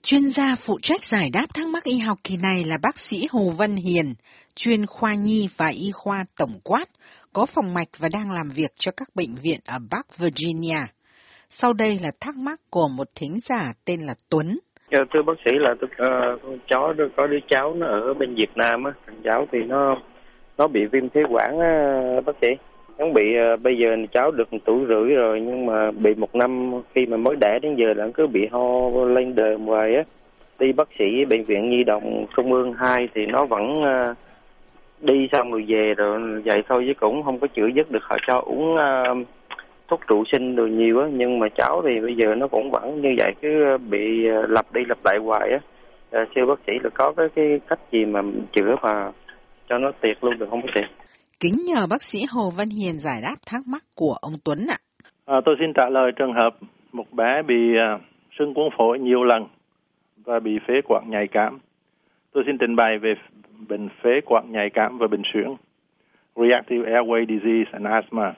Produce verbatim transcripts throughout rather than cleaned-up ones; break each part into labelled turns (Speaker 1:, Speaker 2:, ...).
Speaker 1: Chuyên gia phụ trách giải đáp thắc mắc y học kỳ này là bác sĩ Hồ Văn Hiền, chuyên khoa nhi và y khoa tổng quát, có phòng mạch và đang làm việc cho các bệnh viện ở Bắc Virginia. Sau đây là thắc mắc của một thính giả tên là Tuấn.
Speaker 2: Dạ, thưa bác sĩ là tôi, uh, cháu có đứa cháu nó ở bên Việt Nam á, thằng cháu thì nó nó bị viêm phế quản á bác sĩ. Nó bị uh, bây giờ cháu được một tuổi rưỡi rồi nhưng mà bị một năm khi mà mới đẻ đến giờ là cứ bị ho lên đờm hoài á. Đi bác sĩ bệnh viện Nhi đồng Trung ương hai thì nó vẫn uh, đi xong rồi về rồi vậy thôi chứ cũng không có chữa dứt được, họ cho uống uh, thuốc trụ sinh rồi nhiều á, nhưng mà cháu thì bây giờ nó cũng vẫn như vậy, cứ bị lặp đi lặp lại hoài á. À, siêu bác sĩ là có cái, cái cách gì mà chữa mà cho nó tiệt luôn được không bác sĩ?
Speaker 1: Kính nhờ bác sĩ Hồ Văn Hiền giải đáp thắc mắc của ông Tuấn ạ.
Speaker 3: À, tôi xin trả lời trường hợp một bé bị uh, sưng cuống phổi nhiều lần và bị phế quản nhạy cảm. Tôi xin trình bày về bệnh phế quản nhạy cảm và bệnh suyễn, Reactive Airway Disease and Asthma.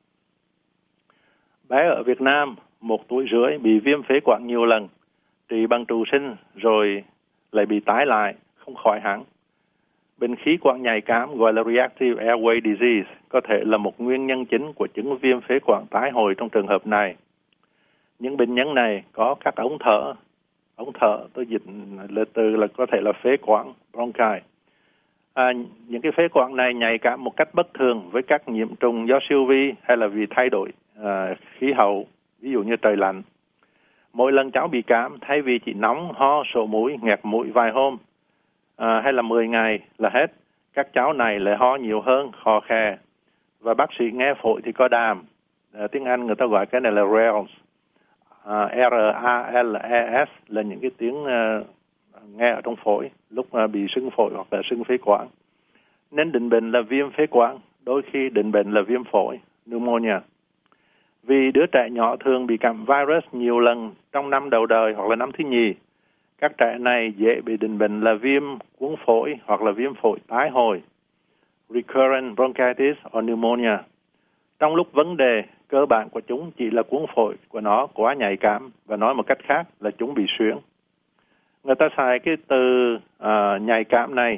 Speaker 3: Bé ở Việt Nam, một tuổi rưỡi, bị viêm phế quản nhiều lần, trị bằng trụ sinh rồi lại bị tái lại, không khỏi hẳn. Bệnh khí quản nhạy cảm gọi là Reactive Airway Disease có thể là một nguyên nhân chính của chứng viêm phế quản tái hồi trong trường hợp này. Những bệnh nhân này có các ống thở, ống thở tôi dịch là từ là có thể là phế quản, bronchi. À, những cái phế quản này nhạy cảm một cách bất thường với các nhiễm trùng do siêu vi hay là vì thay đổi à, khí hậu, ví dụ như trời lạnh. Mỗi lần cháu bị cảm, thay vì chỉ nóng, ho, sổ mũi, nghẹt mũi vài hôm à, hay là mười ngày là hết, các cháu này lại ho nhiều hơn, khò khè. Và bác sĩ nghe phổi thì có đàm. À, tiếng Anh người ta gọi cái này là rales. À, R A L E S là những cái tiếng uh, nghe ở trong phổi lúc uh, bị sưng phổi hoặc là sưng phế quản. Nên định bệnh là viêm phế quản, đôi khi định bệnh là viêm phổi, pneumonia. Vì đứa trẻ nhỏ thường bị cảm virus nhiều lần trong năm đầu đời hoặc là năm thứ nhì, các trẻ này dễ bị định bệnh là viêm cuống phổi hoặc là viêm phổi tái hồi, recurrent bronchitis or pneumonia. Trong lúc vấn đề cơ bản của chúng chỉ là cuống phổi của nó quá nhạy cảm, và nói một cách khác là chúng bị suyễn. Người ta xài cái từ uh, nhạy cảm này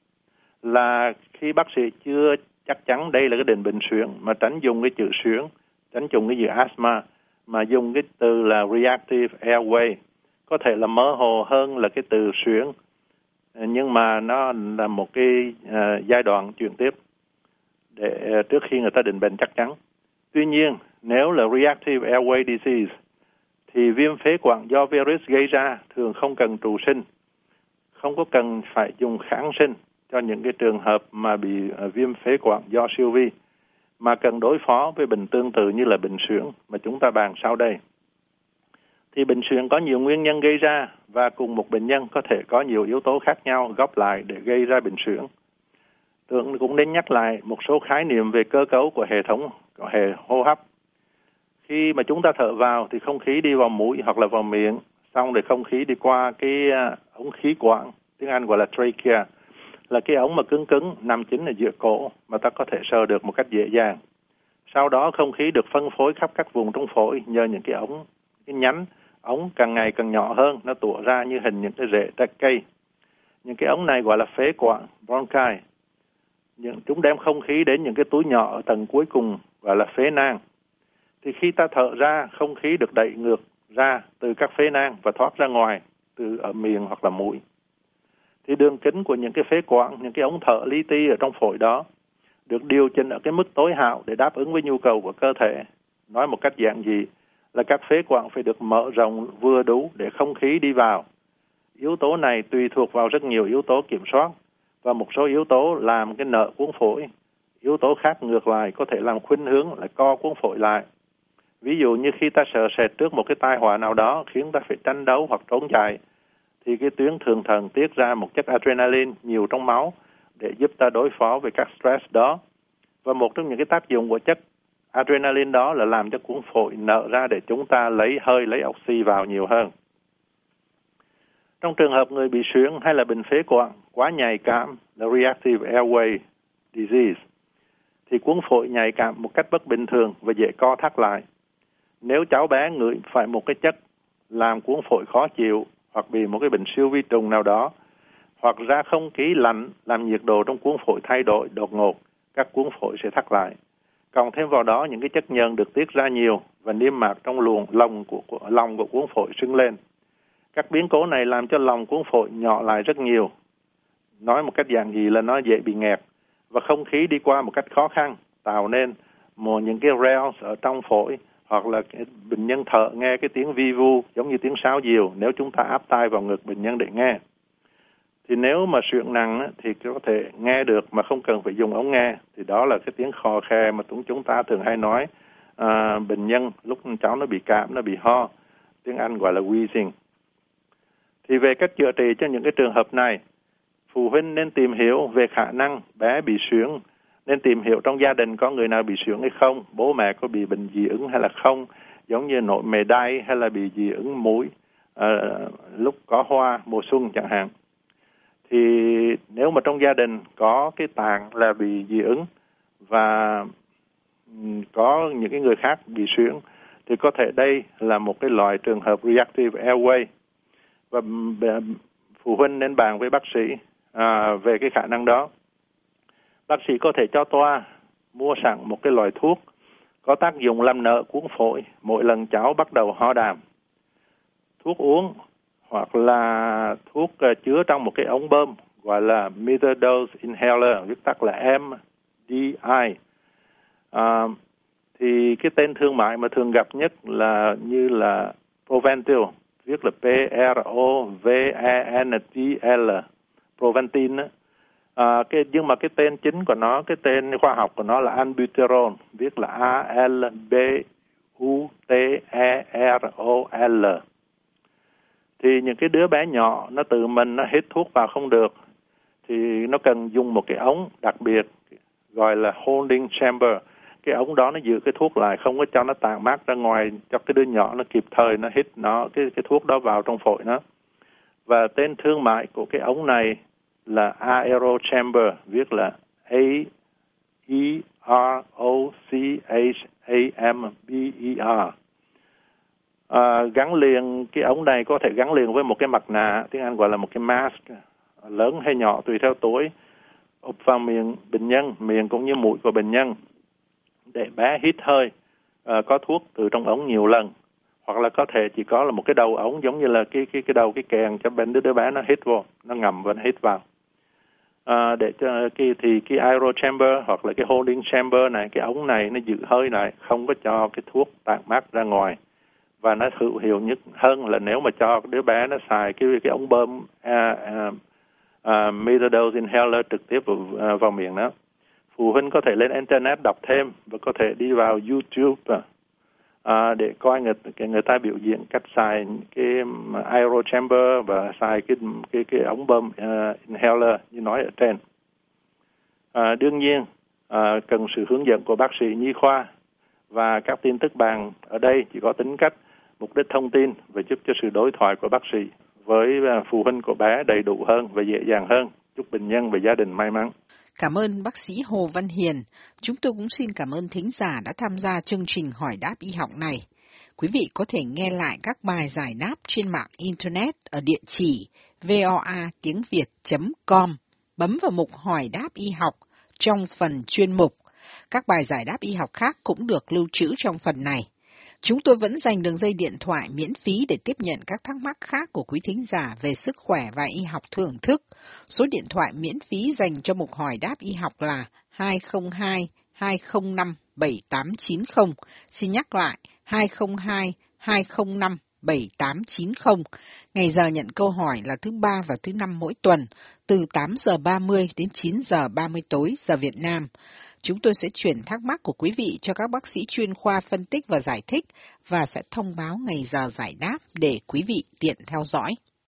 Speaker 3: là khi bác sĩ chưa chắc chắn đây là cái định bệnh suyễn, mà tránh dùng cái chữ suyễn, tránh dùng cái chữ asthma, mà dùng cái từ là reactive airway, có thể là mơ hồ hơn là cái từ suyễn, nhưng mà nó là một cái uh, giai đoạn chuyển tiếp để uh, trước khi người ta định bệnh chắc chắn. Tuy nhiên, nếu là reactive airway disease thì viêm phế quản do virus gây ra thường không cần trụ sinh, không có cần phải dùng kháng sinh cho những cái trường hợp mà bị uh, viêm phế quản do siêu vi, mà cần đối phó với bệnh tương tự như là bệnh suyễn mà chúng ta bàn sau đây. Thì bệnh suyễn có nhiều nguyên nhân gây ra, và cùng một bệnh nhân có thể có nhiều yếu tố khác nhau góp lại để gây ra bệnh suyễn. Tôi cũng nên nhắc lại một số khái niệm về cơ cấu của hệ thống của hệ hô hấp. Khi mà chúng ta thở vào thì không khí đi vào mũi hoặc là vào miệng, xong rồi không khí đi qua cái ống khí quản, tiếng Anh gọi là trachea, là cái ống mà cứng cứng nằm chính ở giữa cổ mà ta có thể sờ được một cách dễ dàng. Sau đó không khí được phân phối khắp các vùng trong phổi nhờ những cái ống, cái nhánh ống càng ngày càng nhỏ hơn, nó tủa ra như hình những cái rễ trái cây. Những cái ống này gọi là phế quản, bronchi. Những, chúng đem không khí đến những cái túi nhỏ ở tầng cuối cùng gọi là phế nang. Thì khi ta thở ra, không khí được đẩy ngược ra từ các phế nang và thoát ra ngoài từ ở miệng hoặc là mũi. Thì đường kính của những cái phế quản, những cái ống thở li ti ở trong phổi đó được điều chỉnh ở cái mức tối hảo để đáp ứng với nhu cầu của cơ thể. Nói một cách giản dị là các phế quản phải được mở rộng vừa đủ để không khí đi vào. Yếu tố này tùy thuộc vào rất nhiều yếu tố kiểm soát, và một số yếu tố làm cái nợ cuống phổi. Yếu tố khác ngược lại có thể làm khuynh hướng là co cuống phổi lại. Ví dụ như khi ta sợ sệt trước một cái tai họa nào đó khiến ta phải tranh đấu hoặc trốn chạy, thì cái tuyến thượng thận tiết ra một chất adrenaline nhiều trong máu để giúp ta đối phó với các stress đó. Và một trong những cái tác dụng của chất adrenaline đó là làm cho cuống phổi nở ra để chúng ta lấy hơi, lấy oxy vào nhiều hơn. Trong trường hợp người bị suyễn hay là bệnh phế quản quá nhạy cảm là reactive airway disease, thì cuống phổi nhạy cảm một cách bất bình thường và dễ co thắt lại. Nếu cháu bé ngửi phải một cái chất làm cuống phổi khó chịu hoặc bị một cái bệnh siêu vi trùng nào đó, hoặc ra không khí lạnh làm nhiệt độ trong cuống phổi thay đổi đột ngột, các cuống phổi sẽ thắt lại. Còn thêm vào đó những cái chất nhờn được tiết ra nhiều và niêm mạc trong luồng lòng của, của lòng của cuống phổi sưng lên. Các biến cố này làm cho lòng cuống phổi nhỏ lại rất nhiều. Nói một cách giản dị là nó dễ bị nghẹt và không khí đi qua một cách khó khăn, tạo nên một những cái rels ở trong phổi, hoặc là cái bệnh nhân thở nghe cái tiếng vi vu giống như tiếng sáo diều nếu chúng ta áp tai vào ngực bệnh nhân để nghe. Thì nếu mà suyễn nặng á, thì có thể nghe được mà không cần phải dùng ống nghe, thì đó là cái tiếng khò khè mà chúng chúng ta thường hay nói à, bệnh nhân lúc cháu nó bị cảm, nó bị ho, tiếng Anh gọi là wheezing. Thì về cách chữa trị cho những cái trường hợp này, phụ huynh nên tìm hiểu về khả năng bé bị suyễn, nên tìm hiểu trong gia đình có người nào bị suyễn hay không, bố mẹ có bị bệnh dị ứng hay là không, giống như nội mề đay hay là bị dị ứng mũi à, lúc có hoa mùa xuân chẳng hạn. Thì nếu mà trong gia đình có cái tạng là bị dị ứng và có những cái người khác bị suyễn, thì có thể đây là một cái loại trường hợp reactive airway, và phụ huynh nên bàn với bác sĩ à, về cái khả năng đó. Bác sĩ có thể cho toa mua sẵn một cái loại thuốc có tác dụng làm nở cuống phổi mỗi lần cháu bắt đầu ho đàm. Thuốc uống hoặc là thuốc uh, chứa trong một cái ống bơm gọi là metered dose inhaler, viết tắt là em đê i. À, thì cái tên thương mại mà thường gặp nhất là như là Proventil, viết là P R O V E N T L, Proventin. À, cái, nhưng mà cái tên chính của nó, cái tên khoa học của nó là albuterol, viết là A L B U T E R O L. Thì những cái đứa bé nhỏ nó tự mình nó hít thuốc vào không được, thì nó cần dùng một cái ống đặc biệt gọi là holding chamber. Cái ống đó nó giữ cái thuốc lại, không có cho nó tản mát ra ngoài, cho cái đứa nhỏ nó kịp thời nó hít nó cái cái thuốc đó vào trong phổi nó. Và tên thương mại của cái ống này là aero chamber, viết là A E R O C H A M B E R. À, gắn liền cái ống này có thể gắn liền với một cái mặt nạ, tiếng Anh gọi là một cái mask, lớn hay nhỏ tùy theo tuổi, úp vào miệng bệnh nhân, miệng cũng như mũi của bệnh nhân, để bé hít hơi à, có thuốc từ trong ống nhiều lần, hoặc là có thể chỉ có là một cái đầu ống giống như là cái cái cái đầu cái kèn cho bên đứa, đứa bé nó hít vô, nó ngầm và nó hít vào. À, để cho cái thì cái aero chamber hoặc là cái holding chamber này, cái ống này nó giữ hơi lại, không có cho cái thuốc tản mát ra ngoài, và nó hữu hiệu nhất hơn là nếu mà cho đứa bé nó xài cái cái ống bơm uh, uh, uh, metered dose inhaler trực tiếp vào, uh, vào miệng đó. Phụ huynh có thể lên internet đọc thêm và có thể đi vào YouTube uh, để coi người người ta biểu diễn cách xài cái aero chamber và xài cái cái cái ống bơm uh, inhaler như nói ở trên. Uh, đương nhiên uh, cần sự hướng dẫn của bác sĩ nhi khoa, và các tin tức bàn ở đây chỉ có tính cách mục đích thông tin và giúp cho sự đối thoại của bác sĩ với phụ huynh của bé đầy đủ hơn và dễ dàng hơn. Chúc bệnh nhân và gia đình may mắn.
Speaker 1: Cảm ơn bác sĩ Hồ Văn Hiền. Chúng tôi cũng xin cảm ơn thính giả đã tham gia chương trình Hỏi đáp y học này. Quý vị có thể nghe lại các bài giải đáp trên mạng Internet ở địa chỉ voa tiếng việt chấm com. Bấm vào mục Hỏi đáp y học trong phần chuyên mục. Các bài giải đáp y học khác cũng được lưu trữ trong phần này. Chúng tôi vẫn dành đường dây điện thoại miễn phí để tiếp nhận các thắc mắc khác của quý thính giả về sức khỏe và y học thưởng thức. Số điện thoại miễn phí dành cho mục Hỏi đáp y học là hai không hai hai không năm bảy tám chín không. Xin nhắc lại hai không hai hai không năm bảy tám chín không. Ngày giờ nhận câu hỏi là thứ ba và thứ năm mỗi tuần, từ tám giờ ba mươi đến chín giờ ba mươi tối giờ Việt Nam. Chúng tôi sẽ chuyển thắc mắc của quý vị cho các bác sĩ chuyên khoa phân tích và giải thích, và sẽ thông báo ngày giờ giải đáp để quý vị tiện theo dõi.